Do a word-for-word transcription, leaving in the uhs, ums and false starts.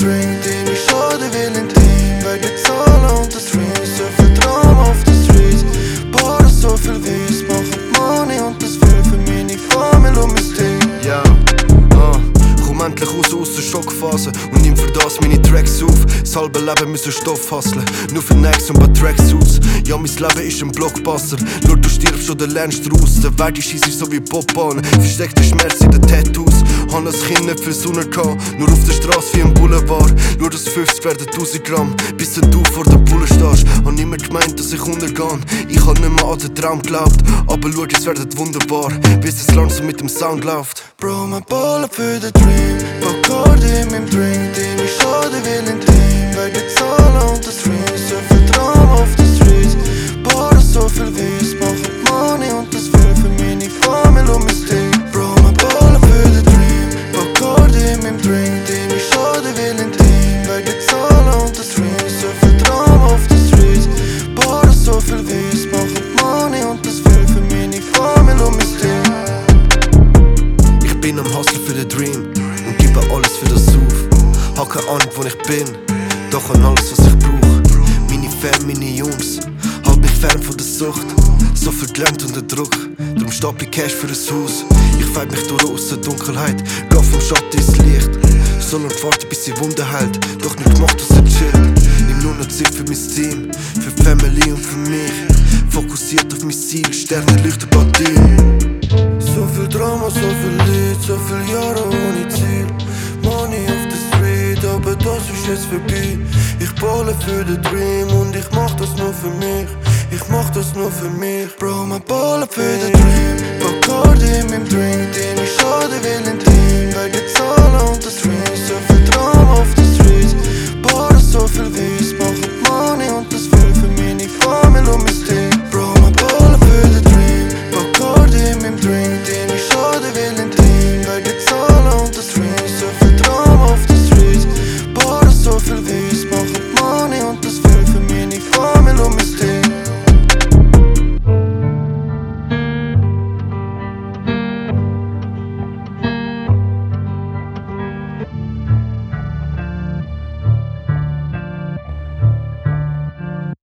Drink, den ich schade will in Team. Weil die Zahlen und das Streams, so viel Drama auf den Streets. Boah, das so viel Wies, machen Money und das will für meine Familie und mein Team. Ja, ah, komm endlich raus aus der Schockphase und nimm für das meine Tracks auf. Das halbe Leben müssen Stoff hustlen, nur für Nikes und paar Tracksuits. Ja, mein Leben ist ein Blockbuster, nur du stirbst oder lernst draus. Der Welt ist easy so wie Bobbahn, versteckter Schmerz in den Tattoos. Han als Kind nicht viel Sonne gehabt, nur auf der Straße wie ein Boulevard. Nur das fünfzig werden tausend Gramm, bis dann du vor der Bulle stehst. Han immer gemeint, dass ich untergehe, ich hab nicht mehr an den Traum geglaubt. Aber schau, es wird wunderbar, bis das Land so mit dem Sound läuft. Bro, mein Baller für den Dream, Bacardi in meinem Drink, den ich schade will in Team. Weil die Zahlen und das Streams, so viel Drama auf den Streets. Boah, das so viel Wies, machen Money und das will für meine Familie und mein Team. Bro, mein Baller für den Dream, Bacardi in meinem Drink, den ich schade will in Team. Weil die Zahlen und das Streams, so viel Drama auf den Streets. Boah, das so viel Wies, machen Money und das will für meine Familie und mein Team. Ich bin am Hustle für den Dream und gebe alles für das auf. Hab keine Ahnung, wo ich bin, doch an alles, was ich brauch. Meine Fam, meine Jungs, halt mich fern von der Sucht. So viel gelernt unter Druck, darum stapel ich Cash für ein Haus. Ich fight mich durch aus der Dunkelheit, geh vom Schatten ins Licht. Soll und warte, bis die Wunde heilt, doch nicht gemacht aus der Chill. Nimm nur noch Zeit für mein Team, für Family und für mich. Fokussiert auf mein Ziel, Sterne leuchten bei dir. So viel Drama, so viel Lied, so viel Jahre ohne Ziel. Money auf der Street, aber das ist jetzt vorbei. Ich balle für den Dream und ich mach das nur für mich. Ich mach das nur für mich. Bro, mein Baller für den Dream, Bacardi in meinem Drink, den ich schade will in Team. Weil die